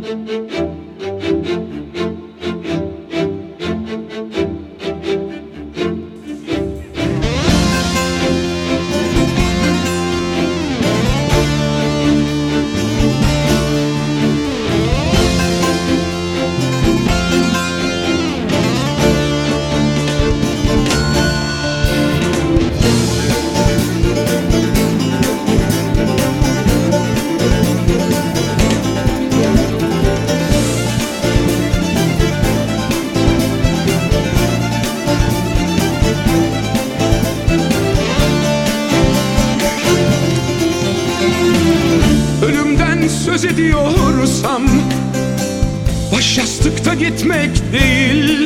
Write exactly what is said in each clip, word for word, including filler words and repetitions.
Söz ediyorsam baş yastıkta gitmek değil.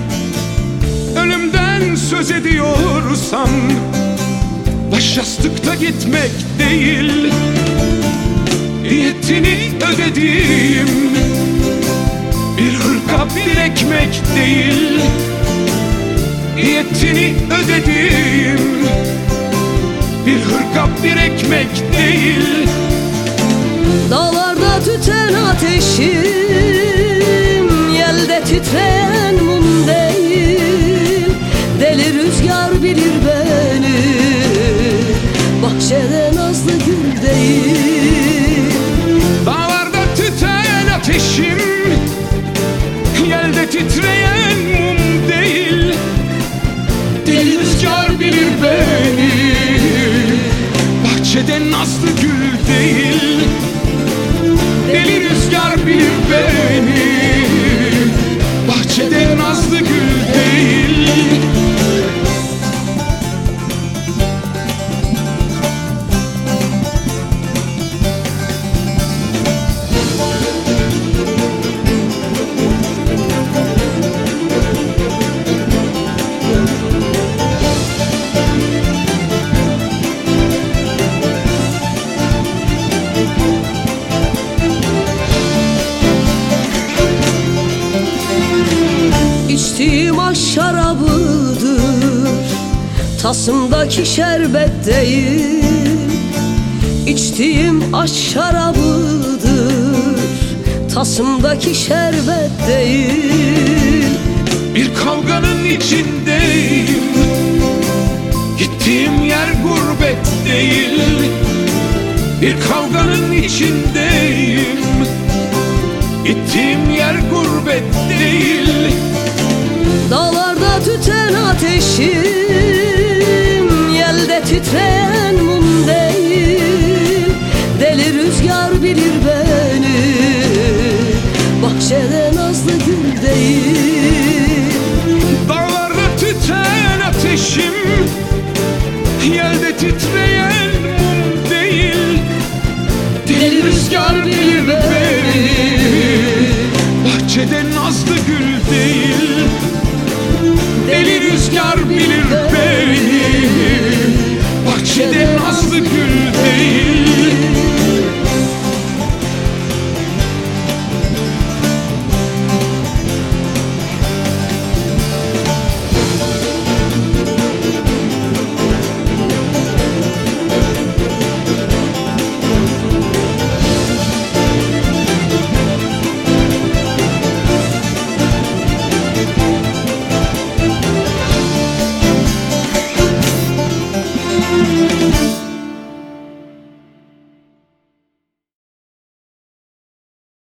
Ölümden söz ediyorsam baş yastıkta gitmek değil. Diyetini ödediğim bir hırka bir ekmek değil. Diyetini ödediğim bir hırka bir ekmek değil. Dağlarda tüten ateşim, yelde titreyen mum değil. Deli rüzgar bilir beni, bahçede nazlı gül değil. Dağlarda tüten ateşim, yelde titreyen mum değil. Deli rüzgar bilir beni, bahçede nazlı gül değil. Deli rüzgar bilir beni, bahçede nazlı gül değil. İçtiğim aş şarabıdır, tasımdaki şerbet değil. İçtiğim aş şarabıdır, tasımdaki şerbet değil. Bir kavganın içindeyim, gittiğim yer gurbet değil. Bir kavganın içindeyim, gittiğim yer gurbet değil.